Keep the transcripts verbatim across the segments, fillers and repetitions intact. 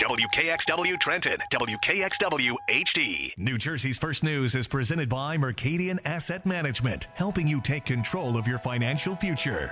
W K X W Trenton, W K X W H D. New Jersey's First News is presented by Mercadian Asset Management, helping you take control of your financial future.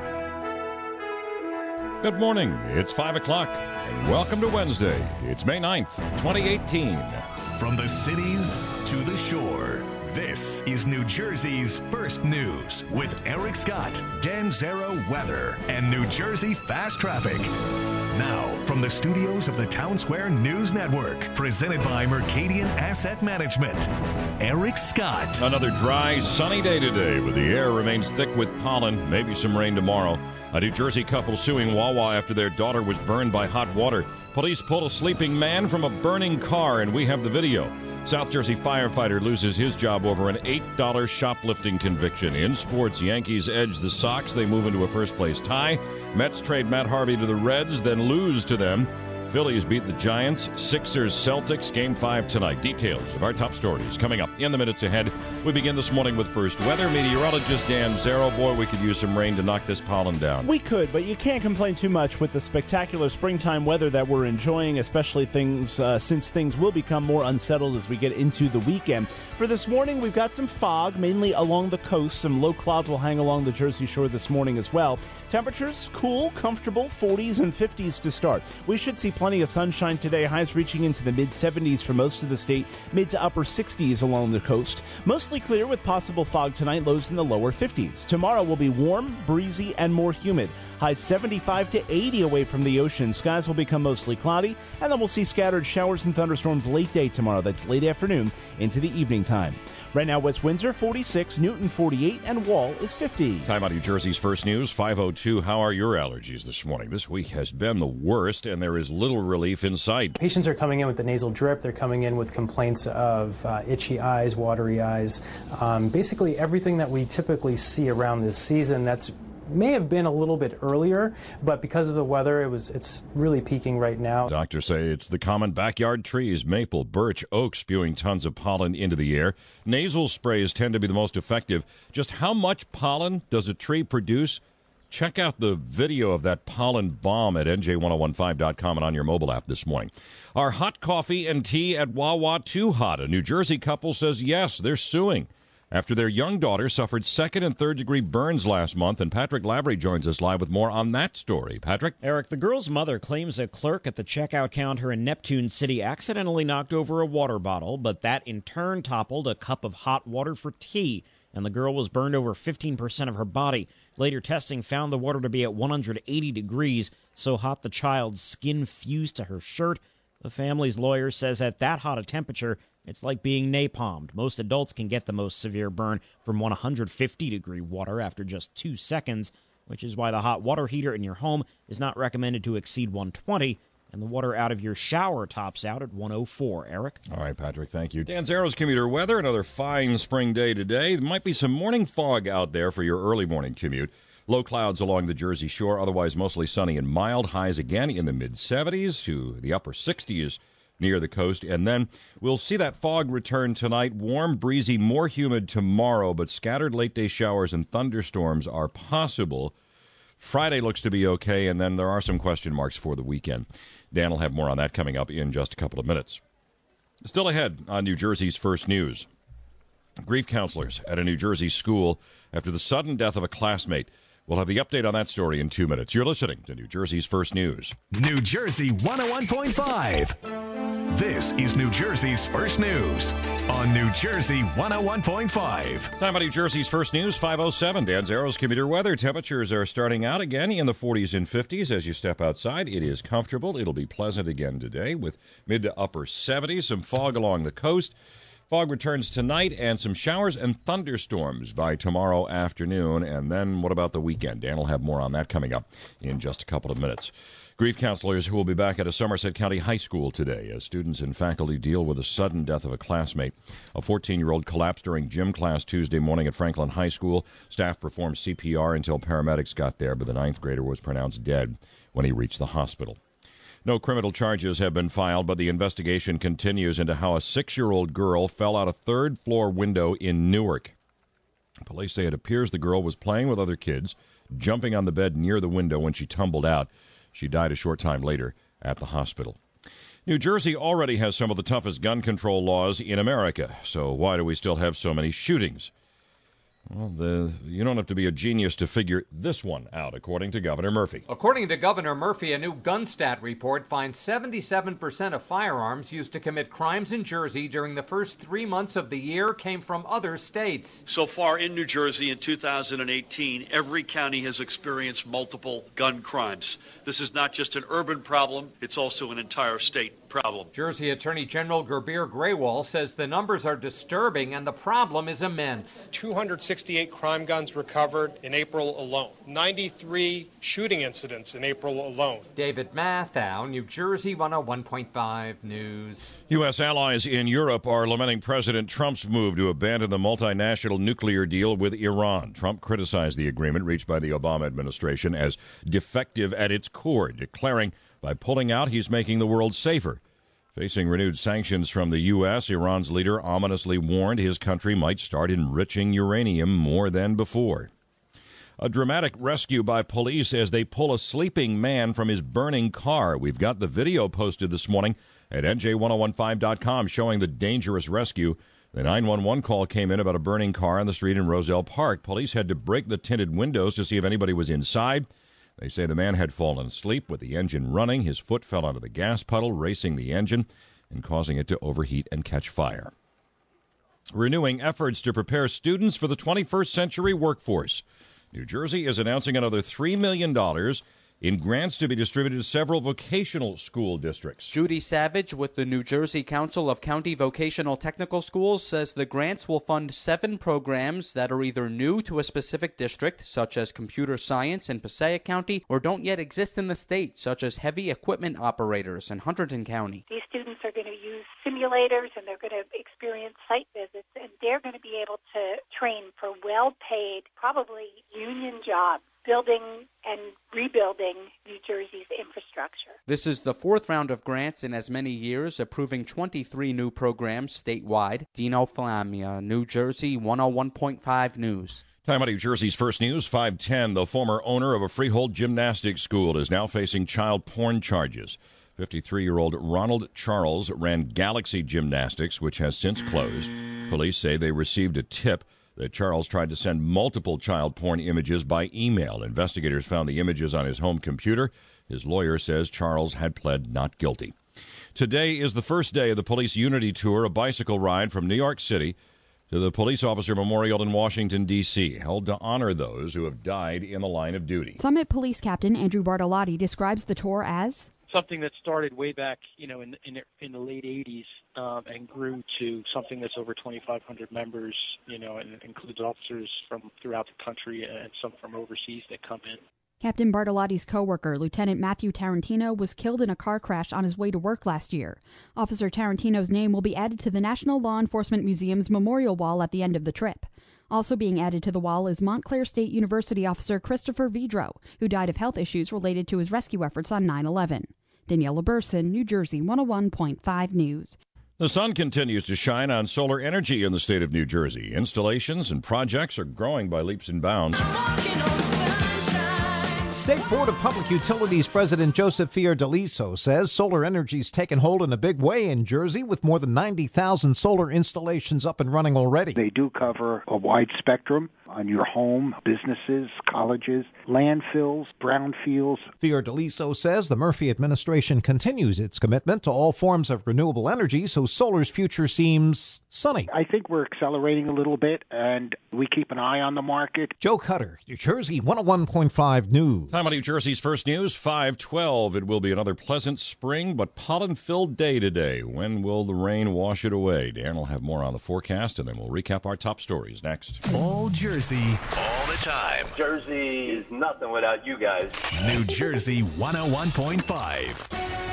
Good morning. It's five o'clock, and welcome to Wednesday. It's May ninth, twenty eighteen. From the cities to the shore, this is New Jersey's First News with Eric Scott, Dan Zero Weather, and New Jersey Fast Traffic. Now, from the studios of the Town Square News Network, presented by Mercadian Asset Management, Eric Scott. Another dry, sunny day today, but the air remains thick with pollen, maybe some rain tomorrow. A New Jersey couple suing Wawa after their daughter was burned by hot water. Police pulled a sleeping man from a burning car, and we have the video. South Jersey firefighter loses his job over an eight dollars shoplifting conviction. In sports, Yankees edge the Sox. They move into a first-place tie. Mets trade Matt Harvey to the Reds, then lose to them. Phillies beat the Giants. Sixers, Celtics, Game five tonight. Details of our top stories coming up in the minutes ahead. We begin this morning with first weather. Meteorologist Dan Zero. Boy, we could use some rain to knock this pollen down. We could, but you can't complain too much with the spectacular springtime weather that we're enjoying, especially things uh, since things will become more unsettled as we get into the weekend. For this morning, we've got some fog, mainly along the coast. Some low clouds will hang along the Jersey Shore this morning as well. Temperatures cool, comfortable, forties and fifties to start. We should see plenty of sunshine today, highs reaching into the mid-seventies for most of the state, mid to upper sixties along the coast. Mostly clear with possible fog tonight, lows in the lower fifties. Tomorrow will be warm, breezy, and more humid. Highs seventy-five to eighty away from the ocean. Skies will become mostly cloudy, and then we'll see scattered showers and thunderstorms late day tomorrow. That's late afternoon into the evening time. Right now, West Windsor forty-six, Newton forty-eight, and Wall is fifty. Time out New Jersey's First News, five oh two. How are your allergies this morning? This week has been the worst, and there is little relief in sight. Patients are coming in with the nasal drip. They're coming in with complaints of uh, itchy eyes, watery eyes. Um, basically, everything that we typically see around this season that's may have been a little bit earlier, but because of the weather, it was it's really peaking right now. Doctors say it's the common backyard trees, maple, birch, oak, spewing tons of pollen into the air. Nasal sprays tend to be the most effective. Just how much pollen does a tree produce? Check out the video of that pollen bomb at N J ten fifteen dot com and on your mobile app this morning. Are hot coffee and tea at Wawa too hot? A New Jersey couple says yes, they're suing after their young daughter suffered second and third degree burns last month, and Patrick Lavery joins us live with more on that story. Patrick? Eric, the girl's mother claims a clerk at the checkout counter in Neptune City accidentally knocked over a water bottle, but that in turn toppled a cup of hot water for tea, and the girl was burned over fifteen percent of her body. Later testing found the water to be at one hundred eighty degrees, so hot the child's skin fused to her shirt. The family's lawyer says at that hot a temperature, it's like being napalmed. Most adults can get the most severe burn from one hundred fifty degree water after just two seconds, which is why the hot water heater in your home is not recommended to exceed one twenty, and the water out of your shower tops out at one oh four. Eric? All right, Patrick, thank you. Dan Zero's commuter weather, another fine spring day today. There might be some morning fog out there for your early morning commute. Low clouds along the Jersey Shore, otherwise mostly sunny and mild. Highs again in the mid-seventies to the upper sixties near the coast. And then we'll see that fog return tonight. Warm, breezy, more humid tomorrow, but scattered late-day showers and thunderstorms are possible. Friday looks to be okay, and then there are some question marks for the weekend. Dan will have more on that coming up in just a couple of minutes. Still ahead on New Jersey's First News. Grief counselors at a New Jersey school after the sudden death of a classmate. We'll have the update on that story in two minutes. You're listening to New Jersey's First News. New Jersey one oh one point five. This is New Jersey's First News on New Jersey one oh one point five. Time about New Jersey's First News, five oh seven. Dan Zero's commuter weather. Temperatures are starting out again in the forties and fifties as you step outside. It is comfortable. It'll be pleasant again today with mid to upper seventies. Some fog along the coast. Fog returns tonight and some showers and thunderstorms by tomorrow afternoon. And then what about the weekend? Dan will have more on that coming up in just a couple of minutes. Grief counselors who will be back at a Somerset County high school today as students and faculty deal with the sudden death of a classmate. A fourteen-year-old collapsed during gym class Tuesday morning at Franklin High School. Staff performed C P R until paramedics got there, but the ninth grader was pronounced dead when he reached the hospital. No criminal charges have been filed, but the investigation continues into how a six-year-old girl fell out a third-floor window in Newark. Police say it appears the girl was playing with other kids, jumping on the bed near the window when she tumbled out. She died a short time later at the hospital. New Jersey already has some of the toughest gun control laws in America, so why do we still have so many shootings? Well, the, you don't have to be a genius to figure this one out, according to Governor Murphy. According to Governor Murphy, a new GunStat report finds seventy-seven percent of firearms used to commit crimes in Jersey during the first three months of the year came from other states. So far in New Jersey in two thousand eighteen, every county has experienced multiple gun crimes. This is not just an urban problem, it's also an entire state problem. Jersey Attorney General Gerbir Graywall says the numbers are disturbing and the problem is immense. two hundred sixty-eight crime guns recovered in April alone. ninety-three shooting incidents in April alone. David Mathau, New Jersey one oh one point five News. U S allies in Europe are lamenting President Trump's move to abandon the multinational nuclear deal with Iran. Trump criticized the agreement reached by the Obama administration as defective at its core, declaring by pulling out, he's making the world safer. Facing renewed sanctions from the U S, Iran's leader ominously warned his country might start enriching uranium more than before. A dramatic rescue by police as they pull a sleeping man from his burning car. We've got the video posted this morning at N J ten fifteen dot com showing the dangerous rescue. The nine one one call came in about a burning car on the street in Roselle Park. Police had to break the tinted windows to see if anybody was inside. They say the man had fallen asleep with the engine running. His foot fell onto the gas puddle, racing the engine and causing it to overheat and catch fire. Renewing efforts to prepare students for the twenty-first century workforce. New Jersey is announcing another three million dollars in grants to be distributed to several vocational school districts. Judy Savage with the New Jersey Council of County Vocational Technical Schools says the grants will fund seven programs that are either new to a specific district, such as computer science in Passaic County, or don't yet exist in the state, such as heavy equipment operators in Hunterdon County. These students are going to use simulators and they're going to experience site visits, and they're going to be able to train for well-paid, probably union jobs, building and rebuilding New Jersey's infrastructure. This is the fourth round of grants in as many years, approving twenty-three new programs statewide. Dino Flamia, New Jersey one oh one point five News. Time out New Jersey's First News, five ten. The former owner of a Freehold gymnastics school is now facing child porn charges. fifty-three-year-old Ronald Charles ran Galaxy Gymnastics, which has since closed. Police say they received a tip that Charles tried to send multiple child porn images by email. Investigators found the images on his home computer. His lawyer says Charles had pled not guilty. Today is the first day of the Police Unity Tour, a bicycle ride from New York City to the Police Officer Memorial in Washington, D C, held to honor those who have died in the line of duty. Summit Police Captain Andrew Bartolotti describes the tour as something that started way back, you know, in in, in the late eighties um, and grew to something that's over twenty-five hundred members, you know, and includes officers from throughout the country and some from overseas that come in. Captain Bartolotti's co-worker, Lieutenant Matthew Tarantino, was killed in a car crash on his way to work last year. Officer Tarantino's name will be added to the National Law Enforcement Museum's memorial wall at the end of the trip. Also being added to the wall is Montclair State University officer Christopher Vidro, who died of health issues related to his rescue efforts on nine eleven. Daniela Burson, New Jersey one oh one point five News. The sun continues to shine on solar energy in the state of New Jersey. Installations and projects are growing by leaps and bounds. State Board of Public Utilities President Joseph Fiordaliso says solar energy's taken hold in a big way in Jersey, with more than ninety thousand solar installations up and running already. They do cover a wide spectrum on your home, businesses, colleges, landfills, brownfields. Fiordaliso says the Murphy administration continues its commitment to all forms of renewable energy, so solar's future seems sunny. I think we're accelerating a little bit, and we keep an eye on the market. Joe Cutter, New Jersey one oh one point five News. Time on New Jersey's First News, five twelve. It will be another pleasant spring but pollen-filled day today. When will the rain wash it away? Dan will have more on the forecast, and then we'll recap our top stories next. All Jersey, all the time. Jersey is nothing without you guys. New Jersey one oh one point five.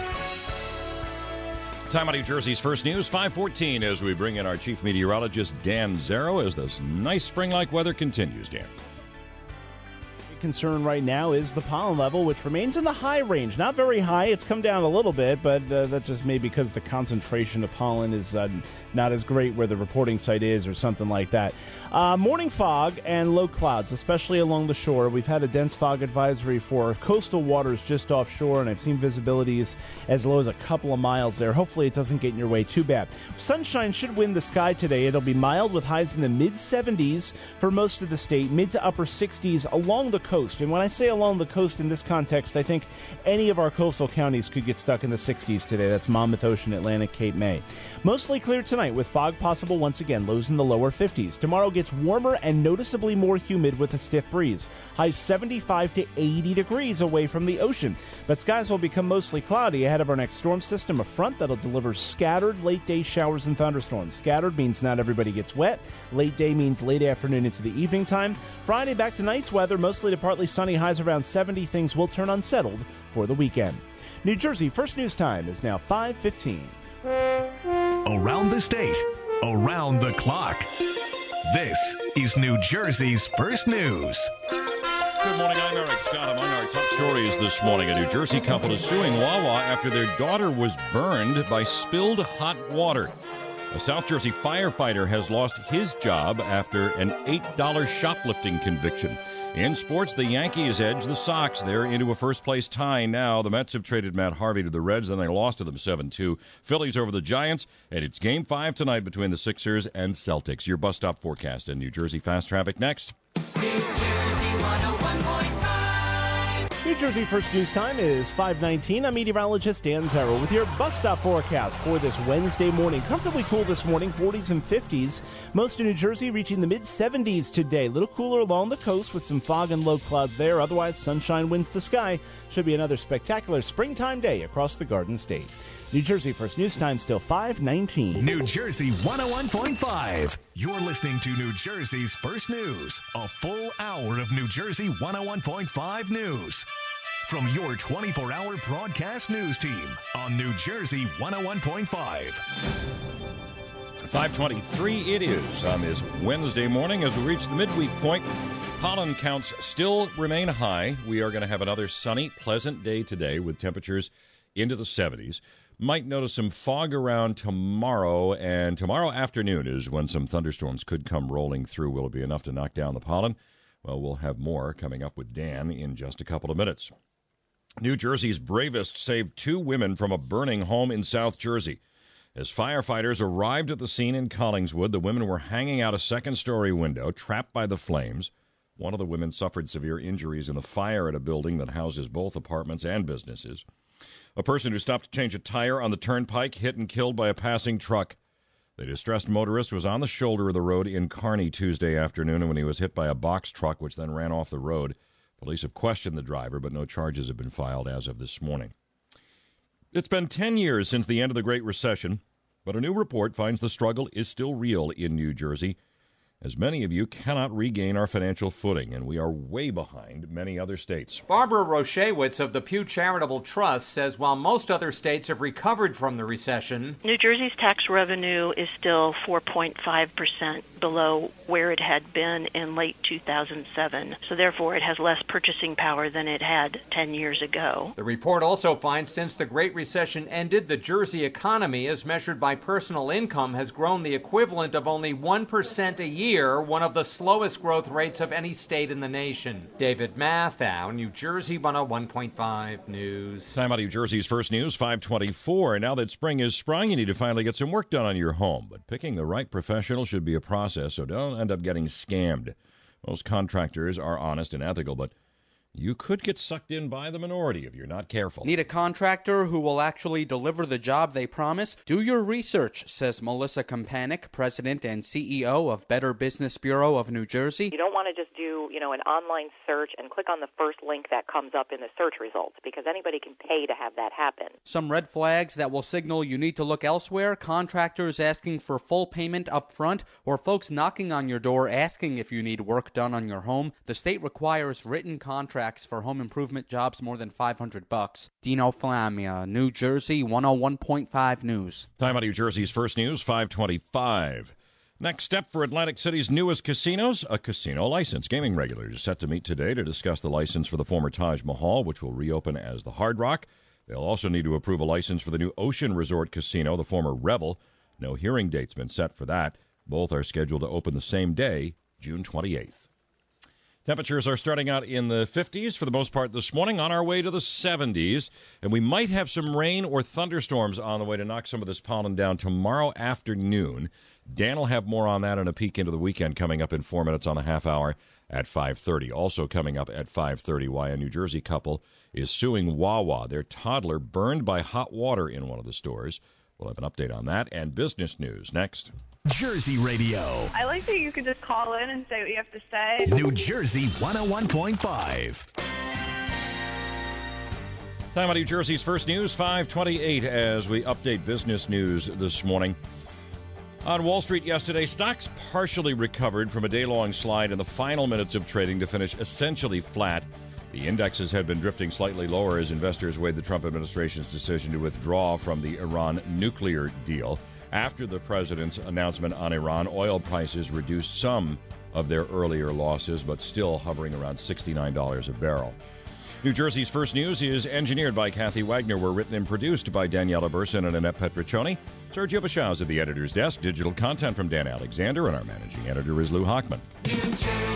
Time on New Jersey's First News, five fourteen, as we bring in our chief meteorologist, Dan Zero, as this nice spring-like weather continues. Dan. concern right now is the pollen level, which remains in the high range. Not very high. It's come down a little bit, but uh, that just may be because the concentration of pollen is uh, not as great where the reporting site is or something like that. Uh, morning fog and low clouds, especially along the shore. We've had a dense fog advisory for coastal waters just offshore, and I've seen visibilities as low as a couple of miles there. Hopefully it doesn't get in your way too bad. Sunshine should win the sky today. It'll be mild with highs in the mid seventies for most of the state, mid to upper sixties along the coast. And when I say along the coast in this context, I think any of our coastal counties could get stuck in the sixties today. That's Monmouth, Ocean, Atlantic, Cape May. Mostly clear tonight with fog possible once again, lows in the lower fifties. Tomorrow gets warmer and noticeably more humid with a stiff breeze. Highs seventy-five to eighty degrees away from the ocean. But skies will become mostly cloudy ahead of our next storm system, a front that'll deliver scattered late-day showers and thunderstorms. Scattered means not everybody gets wet. Late day means late afternoon into the evening time. Friday back to nice weather, mostly to partly sunny, highs around seventy. Things will turn unsettled for the weekend. New Jersey First News Time is now five fifteen. Around the state, around the clock. This is New Jersey's First News. Good morning, I'm Eric Scott. Among our top stories this morning, a New Jersey couple is suing Wawa after their daughter was burned by spilled hot water. A South Jersey firefighter has lost his job after an eight dollars shoplifting conviction. In sports, the Yankees edge the Sox. They're into a first-place tie now. The Mets have traded Matt Harvey to the Reds, then they lost to them seven two. Phillies over the Giants, and it's Game five tonight between the Sixers and Celtics. Your bus stop forecast and New Jersey fast traffic next. New Jersey one oh one point five. New Jersey First News Time is five nineteen. I'm meteorologist Dan Zarrow with your bus stop forecast for this Wednesday morning. Comfortably cool this morning, forties and fifties. Most of New Jersey reaching the mid seventies today. A little cooler along the coast with some fog and low clouds there. Otherwise, sunshine wins the sky. Should be another spectacular springtime day across the Garden State. New Jersey First News Time still five nineteen. New Jersey one oh one point five. You're listening to New Jersey's First News. A full hour of New Jersey one oh one point five news. From your twenty-four hour broadcast news team on New Jersey one oh one point five. five twenty-three it is on this Wednesday morning as we reach the midweek point. Pollen counts still remain high. We are going to have another sunny, pleasant day today with temperatures into the seventies. Might notice some fog around tomorrow, and tomorrow afternoon is when some thunderstorms could come rolling through. Will it be enough to knock down the pollen? Well, we'll have more coming up with Dan in just a couple of minutes. New Jersey's bravest saved two women from a burning home in South Jersey. As firefighters arrived at the scene in Collingswood, the women were hanging out a second-story window, trapped by the flames. One of the women suffered severe injuries in the fire at a building that houses both apartments and businesses. A person who stopped to change a tire on the turnpike hit and killed by a passing truck. The distressed motorist was on the shoulder of the road in Kearney Tuesday afternoon when he was hit by a box truck, which then ran off the road. Police have questioned the driver, but no charges have been filed as of this morning. It's been ten years since the end of the Great Recession, but a new report finds the struggle is still real in New Jersey, as many of you cannot regain our financial footing, and we are way behind many other states. Barbara Roshewitz of the Pew Charitable Trust says while most other states have recovered from the recession, New Jersey's tax revenue is still four point five percent below where it had been in late two thousand seven. So therefore, it has less purchasing power than it had ten years ago. The report also finds since the Great Recession ended, the Jersey economy, as measured by personal income, has grown the equivalent of only one percent a year, one of the slowest growth rates of any state in the nation. David Matthau, New Jersey one oh one point five News. Time out of New Jersey's First News, five twenty-four. Now that spring is sprung, you need to finally get some work done on your home. But picking the right professional should be a process, so don't end up getting scammed. Most contractors are honest and ethical, but you could get sucked in by the minority if you're not careful. Need a contractor who will actually deliver the job they promise? Do your research, says Melissa Kampanik, president and C E O of Better Business Bureau of New Jersey. You don't want to just do, you know, an online search and click on the first link that comes up in the search results, because anybody can pay to have that happen. Some red flags that will signal you need to look elsewhere: contractors asking for full payment up front, or folks knocking on your door asking if you need work done on your home. The state requires written contracts for home improvement jobs more than five hundred bucks. Dino Flamia, New Jersey one oh one point five News. Time out of New Jersey's First News, five twenty-five. Next step for Atlantic City's newest casinos, a casino license. Gaming regulators set to meet today to discuss the license for the former Taj Mahal, which will reopen as the Hard Rock. They'll also need to approve a license for the new Ocean Resort Casino, the former Revel. No hearing date's been set for that. Both are scheduled to open the same day, June twenty-eighth. Temperatures are starting out in the fifties for the most part this morning, on our way to the seventies. And we might have some rain or thunderstorms on the way to knock some of this pollen down tomorrow afternoon. Dan will have more on that and a peek into the weekend coming up in four minutes on the half hour at five thirty. Also coming up at five thirty, why a New Jersey couple is suing Wawa. Their toddler burned by hot water in one of the stores. We'll have an update on that and business news next. Jersey Radio. I like that you could just call in and say what you have to say. New Jersey one oh one point five. Time on New Jersey's first news, five twenty-eight, as we update business news this morning. On Wall Street yesterday, stocks partially recovered from a day-long slide in the final minutes of trading to finish essentially flat. The indexes had been drifting slightly lower as investors weighed the Trump administration's decision to withdraw from the Iran nuclear deal. After the president's announcement on Iran, oil prices reduced some of their earlier losses, but still hovering around sixty-nine dollars a barrel. New Jersey's first news is engineered by Kathy Wagner. We're written and produced by Daniela Burson and Annette Petriccioni. Sergio Bashaz at the editor's desk. Digital content from Dan Alexander, and our managing editor is Lou Hockman. New Jersey.